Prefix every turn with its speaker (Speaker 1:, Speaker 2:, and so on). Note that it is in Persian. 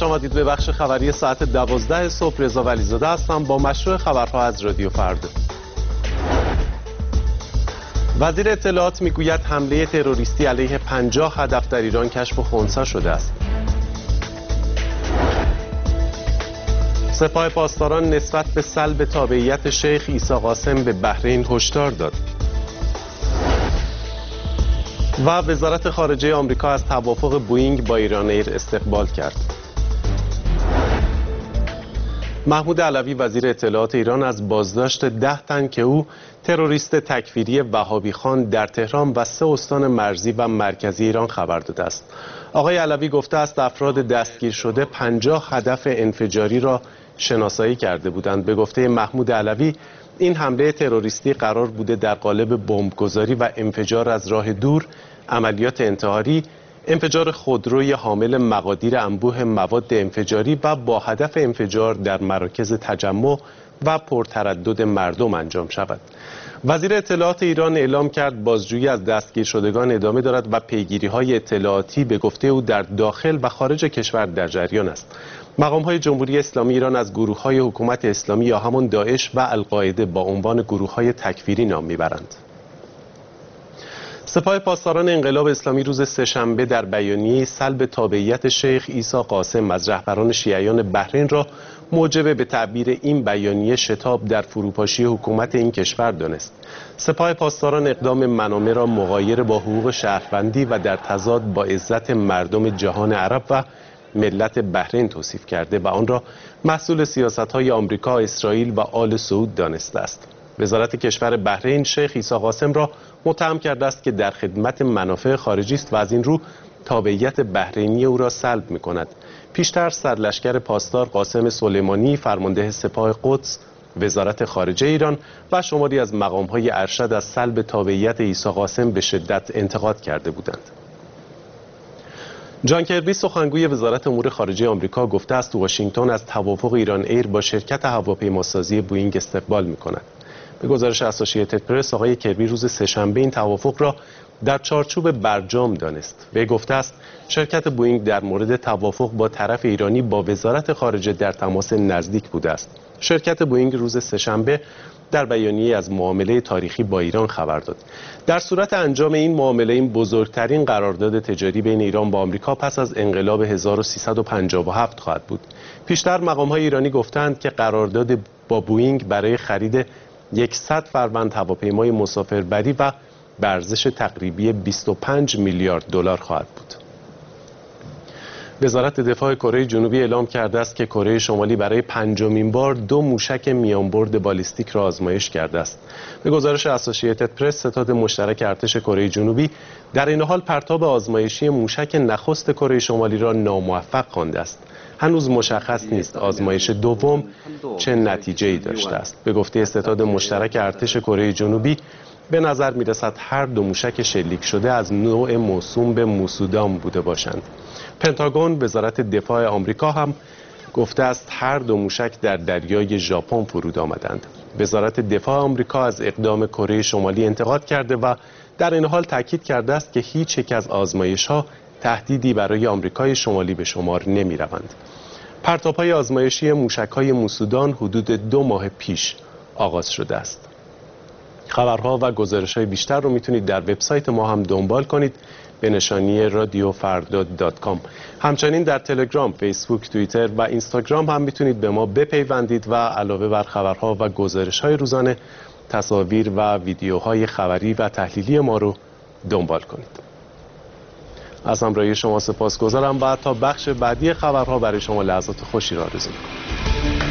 Speaker 1: خوش آمدید به بخش خبری ساعت 12 صبح. رضا ولیزاده هستم با مشروع خبرها از رادیو فردا. وزیر اطلاعات میگوید حمله تروریستی علیه 50 هدف در ایران کشف و خنثی شده است. سپاه پاسداران نسبت به سلب تابعیت شیخ عیسی قاسم به بحرین هشدار داد. و وزارت خارجه آمریکا از توافق بوئینگ با ایران ایر استقبال کرد. محمود علوی وزیر اطلاعات ایران از بازداشت 10 تن که او تروریست تکفیری وهابی خان در تهران و 3 استان مرزی و مرکزی ایران خبر داده است. آقای علوی گفته است افراد دستگیر شده 50 هدف انفجاری را شناسایی کرده بودند. به گفته محمود علوی این حمله تروریستی قرار بوده در قالب بمبگذاری و انفجار از راه دور، عملیات انتحاری، انفجار خودروی حامل مقادیر انبوه مواد انفجاری و با هدف انفجار در مراکز تجمع و پرتردد مردم انجام شود. وزیر اطلاعات ایران اعلام کرد بازجویی از دستگیر شدگان ادامه دارد و پیگیری‌های اطلاعاتی به گفته او در داخل و خارج کشور در جریان است. مقام‌های جمهوری اسلامی ایران از گروه‌های حکومت اسلامی یا همان داعش و القاعده با عنوان گروه‌های تکفیری نام می‌برند. سپاه پاسداران انقلاب اسلامی روز سه‌شنبه در بیانیه سلب تابعیت شیخ عیسی قاسم از رهبران شیعیان بحرین را موجب به تعبیر این بیانیه شتاب در فروپاشی حکومت این کشور دانست. سپاه پاسداران اقدام منامه را مغایر با حقوق شهروندی و در تضاد با عزت مردم جهان عرب و ملت بحرین توصیف کرده و آن را محصول سیاست‌های آمریکا، اسرائیل و آل سعود دانسته است. وزارت کشور بحرین شیخ عیسی قاسم را متهم کرده است که در خدمت منافع خارجی است و از این رو تابعیت بحرینی او را سلب می‌کند. پیشتر سرلشکر پاسدار قاسم سلیمانی، فرمانده سپاه قدس، وزارت خارجه ایران و شماری از مقام‌های ارشد از سلب تابعیت عیسی قاسم به شدت انتقاد کرده بودند. جان کربی سخنگوی وزارت امور خارجه آمریکا گفته است واشنگتن از توافق ایران ایر با شرکت هواپیماسازی بوئینگ استقبال می‌کند. به گزارش اسوسییتد پرس آقای کربی روز سه‌شنبه این توافق را در چارچوب برجام دانست. وی گفته است شرکت بوئینگ در مورد توافق با طرف ایرانی با وزارت خارجه در تماس نزدیک بوده است. شرکت بوئینگ روز سه‌شنبه در بیانیه از معامله تاریخی با ایران خبر داد. در صورت انجام این معامله این بزرگترین قرارداد تجاری بین ایران با آمریکا پس از انقلاب 1357 خواهد بود. پیشتر مقام‌های ایرانی گفتند که قرارداد با بوئینگ برای خرید 100 فروند هواپیمای مسافربری و به ارزش تقریبی 25 میلیارد دلار خواهد بود. وزارت دفاع کره جنوبی اعلام کرده است که کره شمالی برای 5مین بار 2 موشک میانبرد بالیستیک را آزمایش کرده است. به گزارش اسوسییتد پرس ستاد مشترک ارتش کره جنوبی در این حال پرتاب آزمایشی موشک نخست کره شمالی را ناموفق خوانده است. هنوز مشخص نیست آزمایش دوم چه نتیجه‌ای داشته است. به گفته ستاد مشترک ارتش کره جنوبی به نظر می‌رسد هر 2 موشک شلیک شده از نوع موسوم به موسودام بوده باشند. پنتاگون وزارت دفاع آمریکا هم گفته است هر 2 موشک در دریای ژاپن فرود آمدند. وزارت دفاع آمریکا از اقدام کره شمالی انتقاد کرده و در این حال تاکید کرده است که هیچ یک از آزمایش‌ها تهدیدی برای آمریکای شمالی به شمار نمی‌روند. پرتاب‌های آزمایشی موشک‌های موسودان حدود 2 ماه پیش آغاز شده است. خبرها و گزارش‌های بیشتر رو میتونید در وبسایت ما هم دنبال کنید به نشانی radiofarda.com. همچنین در تلگرام، فیسبوک، توییتر و اینستاگرام هم میتونید به ما بپیوندید و علاوه بر خبرها و گزارش‌های روزانه تصاویر و ویدیوهای خبری و تحلیلی ما رو دنبال کنید. از همراهی شما سپاسگزارم و تا بخش بعدی خبرها برای شما لحظات خوشی را آرزو می‌کنم.